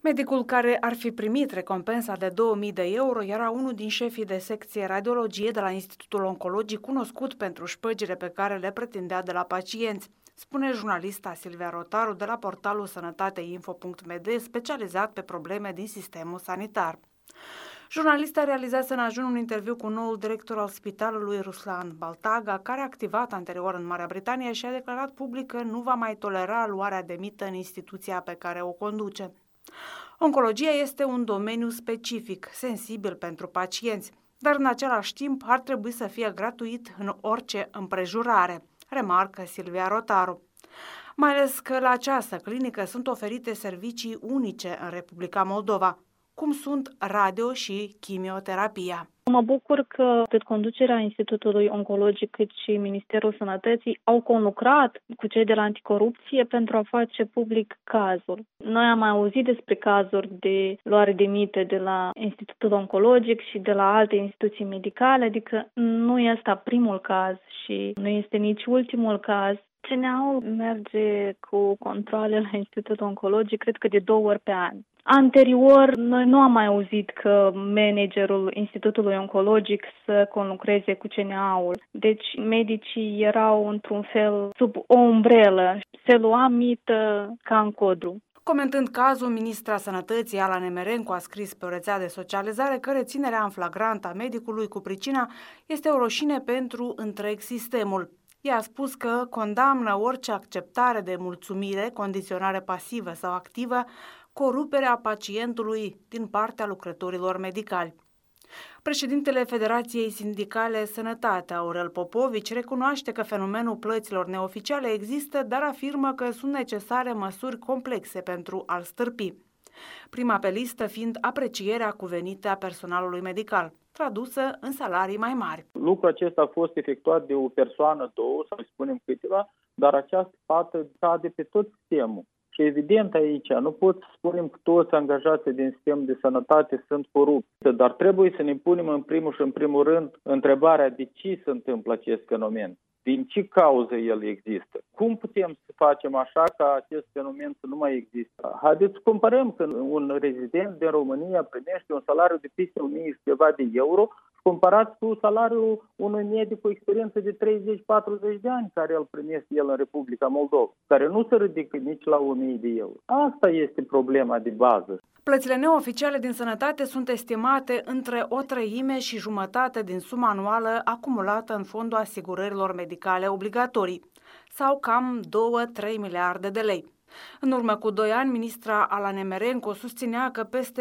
Medicul care ar fi primit recompensa de 2000 de euro era unul din șefii de secție radiologie de la Institutul Oncologic, cunoscut pentru șpăgile pe care le pretindea de la pacienți, spune jurnalista Silvia Rotaru de la portalul sănătateinfo.md, specializat pe probleme din sistemul sanitar. Jurnalista realizează în ajun un interviu cu noul director al spitalului, Ruslan Baltaga, care a activat anterior în Marea Britanie și a declarat public că nu va mai tolera luarea de mită în instituția pe care o conduce. Oncologia este un domeniu specific, sensibil pentru pacienți, dar în același timp ar trebui să fie gratuit în orice împrejurare, remarcă Silvia Rotaru. Mai ales că la această clinică sunt oferite servicii unice în Republica Moldova, cum sunt radio și chimioterapia. Mă bucur că atât conducerea Institutului Oncologic cât și Ministerul Sănătății au conlucrat cu cei de la anticorupție pentru a face public cazul. Noi am mai auzit despre cazuri de luare de mită de la Institutul Oncologic și de la alte instituții medicale, adică nu este primul caz și nu este nici ultimul caz. CNA-ul merge cu controale la Institutul Oncologic, cred că de 2 ori pe an. Anterior, noi nu am mai auzit că managerul Institutului Oncologic să conlucreze cu CNA-ul. Deci medicii erau într-un fel sub o umbrelă. Se lua mită ca în codru. Comentând cazul, ministra Sănătății Ala Nemerencu a scris pe o rețea de socializare că reținerea în flagrant a medicului cu pricina este o rușine pentru întreg sistemul. Ea a spus că condamnă orice acceptare de mulțumire, condiționare pasivă sau activă, coruperea pacientului din partea lucrătorilor medicali. Președintele Federației Sindicale Sănătate, Aurel Popovici, recunoaște că fenomenul plăților neoficiale există, dar afirmă că sunt necesare măsuri complexe pentru a-l stârpi. Prima pe listă fiind aprecierea cuvenită a personalului medical, tradusă în salarii mai mari. Lucrul acesta a fost efectuat de o persoană, două, să spunem câteva, dar această fată cade pe tot sistemul. Și evident aici, nu pot să spunem că toți angajații din sistemul de sănătate sunt corupți, dar trebuie să ne punem în primul rând întrebarea de ce se întâmplă acest fenomen, din ce cauză el există. Cum putem să facem așa ca acest fenomen să nu mai există? Haideți să comparăm că un rezident din România primește un salariu de peste 1000 și ceva de euro, comparați cu salariul unui medic cu experiență de 30-40 de ani care îl primește el în Republica Moldova, care nu se ridică nici la 1000 de euro. Asta este problema de bază. Plățile neoficiale din sănătate sunt estimate între 1/3 și jumătate din suma anuală acumulată în Fondul Asigurărilor Medicale Obligatorii, sau cam 2-3 miliarde de lei. În urmă cu 2 ani, ministra Ala Nemerencu susținea că peste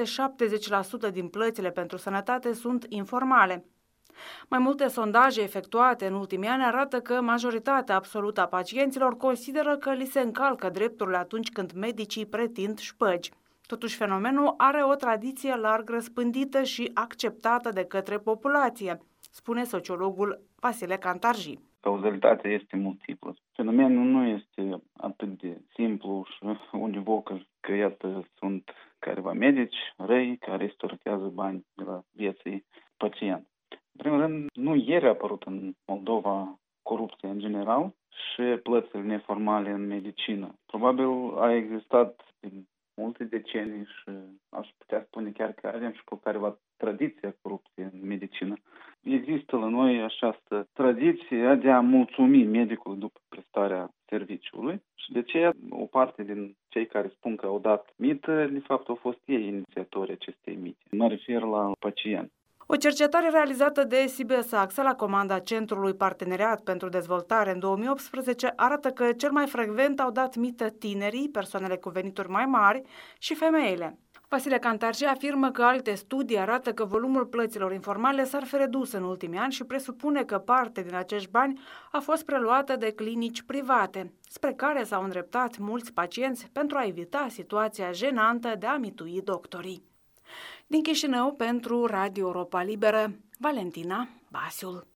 70% din plățile pentru sănătate sunt informale. Mai multe sondaje efectuate în ultimii ani arată că majoritatea absolută a pacienților consideră că li se încalcă drepturile atunci când medicii pretind șpăgi. Totuși, fenomenul are o tradiție larg răspândită și acceptată de către populație, spune sociologul Vasile Cantarji. Cauzalitatea este multiplă. Fenomenul nu este atât de simplu și univoc, că iată sunt careva medici răi care istorichează bani de la vieții pacient. În primul rând, nu ieri a apărut în Moldova corupție în general și plățile neformale în medicină. Probabil a existat din multe decenii și aș putea spune chiar că avem și pe careva tradiția corupției în medicină. Există la noi această tradiție de a mulțumi medicul după prestarea serviciului și de aceea o parte din cei care spun că au dat mită, de fapt au fost ei inițiatorii acestei mite. Mă refer la pacient. O cercetare realizată de Sibelsaxa la comanda Centrului Parteneriat pentru Dezvoltare în 2018 arată că cel mai frecvent au dat mită tinerii, persoanele cu venituri mai mari și femeile. Vasile Cantarji afirmă că alte studii arată că volumul plăților informale s-ar fi redus în ultimii ani și presupune că parte din acești bani a fost preluată de clinici private, spre care s-au îndreptat mulți pacienți pentru a evita situația jenantă de a mitui doctorii. Din Chișinău, pentru Radio Europa Liberă, Valentina Basiul.